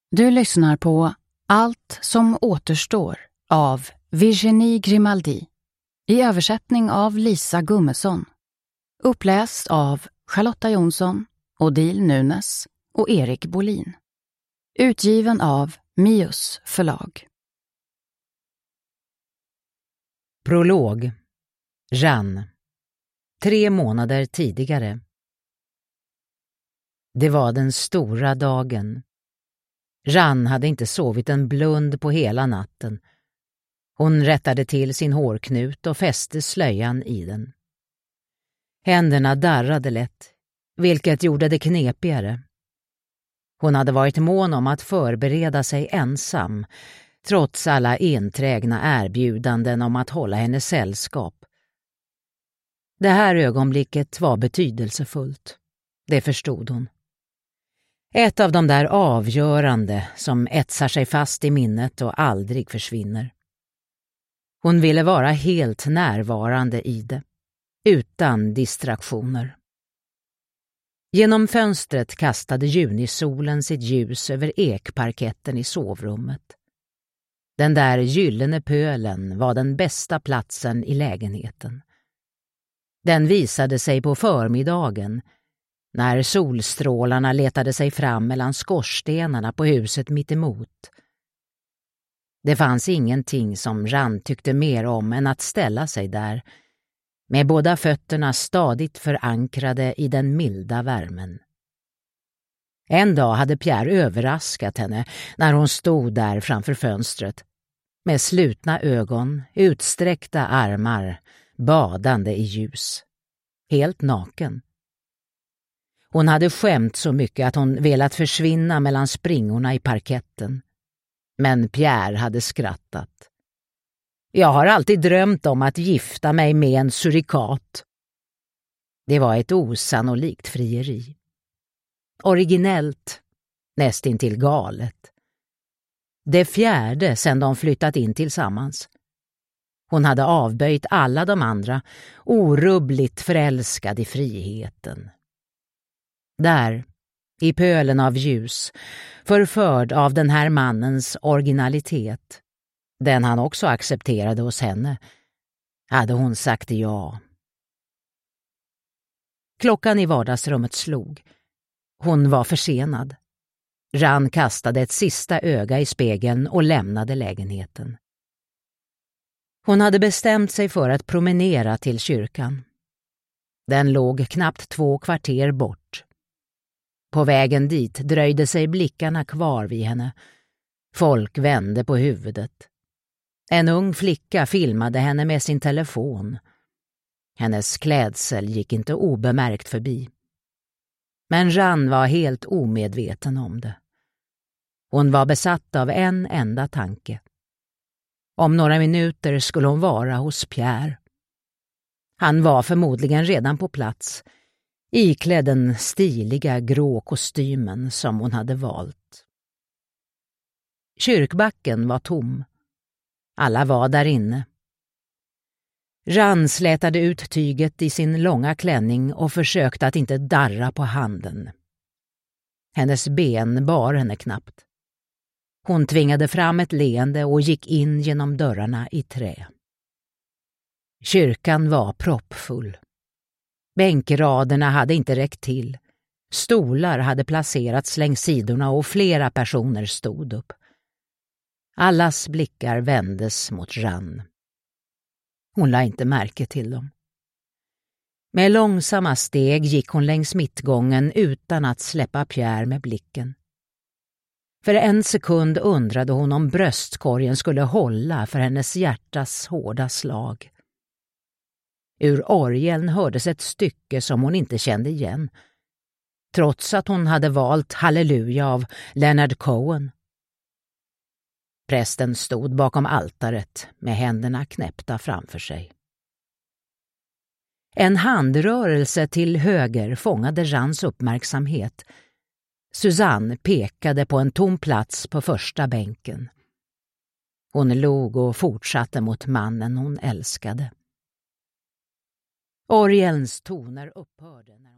Du lyssnar på Allt som återstår av Virginie Grimaldi i översättning av Lisa Gummesson. Uppläst av Charlotta Jonsson, Odile Nunes och Erik Bolin. Utgiven av Mius förlag. Prolog. Jeanne. 3 månader tidigare. Det var den stora dagen. Jeanne hade inte sovit en blund på hela natten. Hon rättade till sin hårknut och fäste slöjan i den. Händerna darrade lätt, vilket gjorde det knepigare. Hon hade varit mån om att förbereda sig ensam, trots alla enträgna erbjudanden om att hålla henne sällskap. Det här ögonblicket var betydelsefullt. Det förstod hon. Ett av de där avgörande som etsar sig fast i minnet och aldrig försvinner. Hon ville vara helt närvarande i det, utan distraktioner. Genom fönstret kastade junisolen sitt ljus över ekparketten i sovrummet. Den där gyllene pölen var den bästa platsen i lägenheten. Den visade sig på förmiddagen, när solstrålarna letade sig fram mellan skorstenarna på huset mittemot. Det fanns ingenting som Jeanne tyckte mer om än att ställa sig där, med båda fötterna stadigt förankrade i den milda värmen. En dag hade Pierre överraskat henne när hon stod där framför fönstret, med slutna ögon, utsträckta armar, badande i ljus. Helt naken. Hon hade skämt så mycket att hon velat försvinna mellan springorna i parketten. Men Pierre hade skrattat. Jag har alltid drömt om att gifta mig med en surikat. Det var ett osannolikt frieri. Originellt, nästintill galet. Det 4:e sedan de flyttat in tillsammans. Hon hade avböjt alla de andra, orubbligt förälskad i friheten. Där, i pölen av ljus, förförd av den här mannens originalitet, den han också accepterade hos henne, hade hon sagt ja. Klockan i vardagsrummet slog. Hon var försenad. Jeanne kastade ett sista öga i spegeln och lämnade lägenheten. Hon hade bestämt sig för att promenera till kyrkan. Den låg knappt 2 kvarter bort. På vägen dit dröjde sig blickarna kvar vid henne. Folk vände på huvudet. En ung flicka filmade henne med sin telefon. Hennes klädsel gick inte obemärkt förbi. Men Jeanne var helt omedveten om det. Hon var besatt av en enda tanke. Om några minuter skulle hon vara hos Pierre. Han var förmodligen redan på plats, iklädd den stiliga grå kostymen som hon hade valt. Kyrkbacken var tom. Alla var där inne. Jeanne slätade ut tyget i sin långa klänning och försökte att inte darra på handen. Hennes ben bar henne knappt. Hon tvingade fram ett leende och gick in genom dörrarna i trä. Kyrkan var proppfull. Bänkraderna hade inte räckt till. Stolar hade placerats längs sidorna och flera personer stod upp. Allas blickar vändes mot Jeanne. Hon la inte märke till dem. Med långsamma steg gick hon längs mittgången utan att släppa Pierre med blicken. För en sekund undrade hon om bröstkorgen skulle hålla för hennes hjärtas hårda slag. Ur orgeln hördes ett stycke som hon inte kände igen, trots att hon hade valt Halleluja av Leonard Cohen. Prästen stod bakom altaret med händerna knäppta framför sig. En handrörelse till höger fångade Jeannes uppmärksamhet. Suzanne pekade på en tom plats på första bänken. Hon log och fortsatte mot mannen hon älskade. Orgelns toner upphörde när